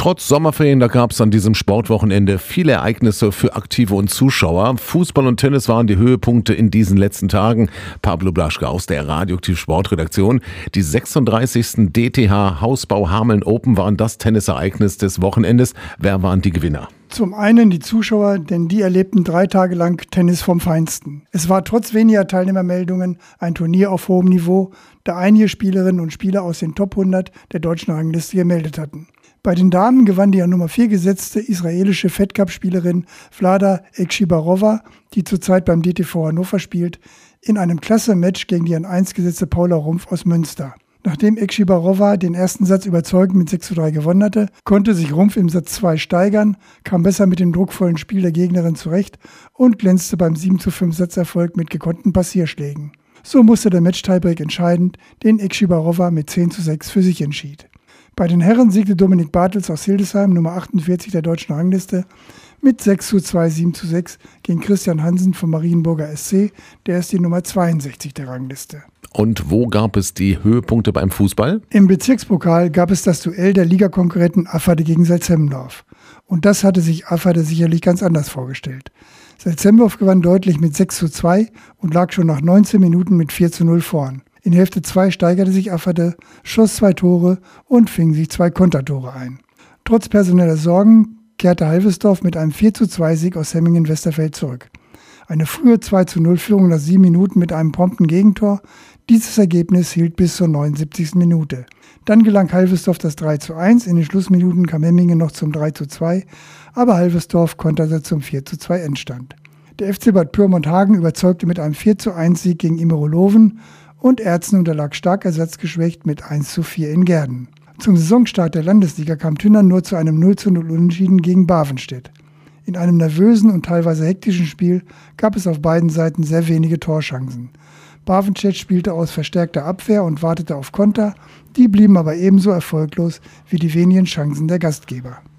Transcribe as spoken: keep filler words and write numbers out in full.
Trotz Sommerferien, da gab es an diesem Sportwochenende viele Ereignisse für Aktive und Zuschauer. Fußball und Tennis waren die Höhepunkte in diesen letzten Tagen. Pablo Blaschke aus der Radioaktiv Sportredaktion. Die sechsunddreißigsten D T H Hausbau Hameln Open waren das Tennisereignis des Wochenendes. Wer waren die Gewinner? Zum einen die Zuschauer, denn die erlebten drei Tage lang Tennis vom Feinsten. Es war trotz weniger Teilnehmermeldungen ein Turnier auf hohem Niveau, da einige Spielerinnen und Spieler aus den Top hundert der deutschen Rangliste gemeldet hatten. Bei den Damen gewann die an Nummer vier gesetzte israelische Fed Cup-Spielerin Vlada Ekshibarova, die zurzeit beim D T V Hannover spielt, in einem Klasse-Match gegen die an eins gesetzte Paula Rumpf aus Münster. Nachdem Ekshibarova den ersten Satz überzeugend mit sechs zu drei gewonnen hatte, konnte sich Rumpf im Satz zwei steigern, kam besser mit dem druckvollen Spiel der Gegnerin zurecht und glänzte beim sieben zu fünf Satzerfolg mit gekonnten Passierschlägen. So musste der Match-Tiebreak entscheiden, den Ekshibarova mit zehn zu sechs für sich entschied. Bei den Herren siegte Dominik Bartels aus Hildesheim, Nummer achtundvierzig der deutschen Rangliste, mit sechs zu zwei, sieben zu sechs gegen Christian Hansen vom Marienburger S C, der ist die Nummer zweiundsechzig der Rangliste. Und wo gab es die Höhepunkte beim Fußball? Im Bezirkspokal gab es das Duell der Ligakonkurrenten Afferde gegen Salzhemmendorf. Und das hatte sich Afferde sicherlich ganz anders vorgestellt. Salzhemmendorf gewann deutlich mit sechs zu zwei und lag schon nach neunzehn Minuten mit vier zu null vorn. In Hälfte zwei steigerte sich Afferde, schoss zwei Tore und fing sich zwei Kontertore ein. Trotz personeller Sorgen kehrte Halvesdorf mit einem vier zu zwei Sieg aus Hemmingen-Westerfeld zurück. Eine frühe zwei zu null Führung nach sieben Minuten mit einem prompten Gegentor. Dieses Ergebnis hielt bis zur neunundsiebzigsten Minute. Dann gelang Halvesdorf das drei zu eins, in den Schlussminuten kam Hemmingen noch zum drei zu zwei, aber Halvesdorf konterte zum vier zu zwei Endstand. Der F C Bad Pyrmont-Hagen überzeugte mit einem vier zu eins Sieg gegen Immerolowen und Erzen unterlag stark ersatzgeschwächt mit eins zu vier in Gehrden. Zum Saisonstart der Landesliga kam Tünnern nur zu einem null zu null Unentschieden gegen Bavenstedt. In einem nervösen und teilweise hektischen Spiel gab es auf beiden Seiten sehr wenige Torchancen. Bavenstedt spielte aus verstärkter Abwehr und wartete auf Konter, die blieben aber ebenso erfolglos wie die wenigen Chancen der Gastgeber.